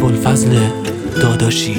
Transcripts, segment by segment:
ابوالفضل داداشی.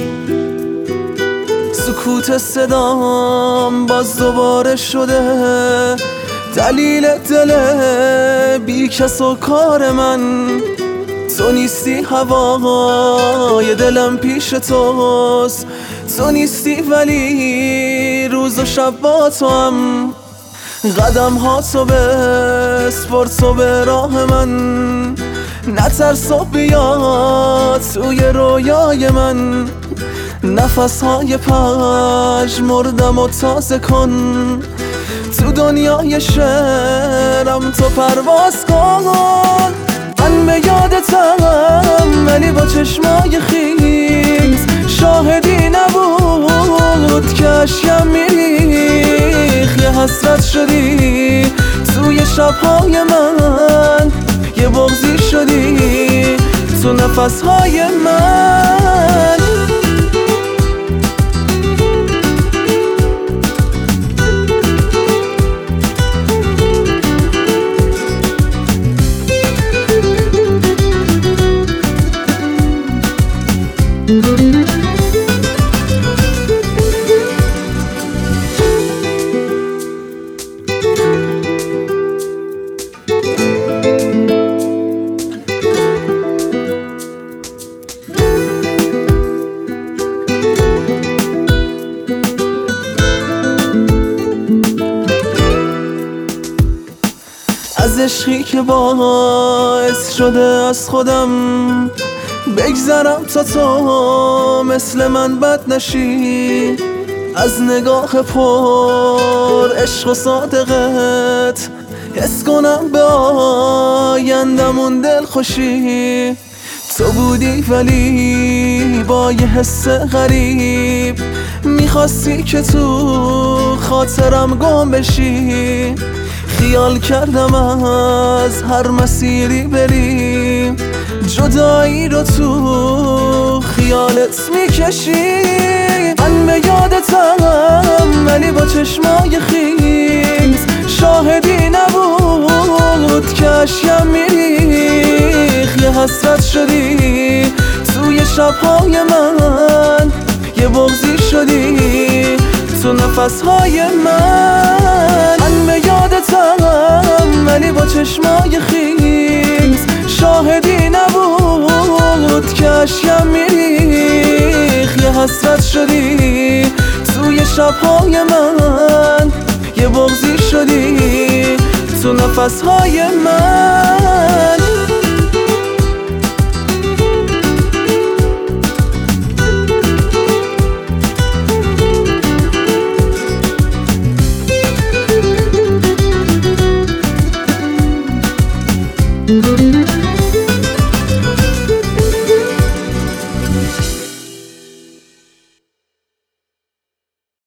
سکوت صدام باز دوباره شده دلیل دل بی کس و کار من. تو نیستی هوای دلم پیش توست، تو نیستی ولی روز و شب با تو هم. قدم ها تو بسپر تو به راه من، نترس و بیا توی رویای من. نفس های پژ مردم و تازه کن، تو دنیای شعرم تو پرواز کن. من به یادتم ولی با چشمای خیز، شاهدی نبود که اشکم میریخ. یه حسرت شدی توی شبهای من، یه بغضی شدی تو نفسهای من. از عشقی که باعث شده از خودم بگذرم تا تو مثل من بد نشی. از نگاه پر عشق و صادقت حس کنم به آیندمون دل خوشی. تو بودی ولی با یه حس غریب، میخواستی که تو خاطرم گم بشی. خیال کردم از هر مسیری بریم، جدایی رو تو خیالت میکشی. من به یادتم ولی با چشمای خیز، شاهدی نبود که اشکم میریخ. یه حسرت شدی توی شبهای من، یه بغضی شدی تو نفسهای من. من به یادتم ولی با چشمای خیز، شاهدی نبود که اشکم میریخ. یه حسرت شدی توی شبهای من، یه بغضی شدی تو نفسهای من. Mm-hmm.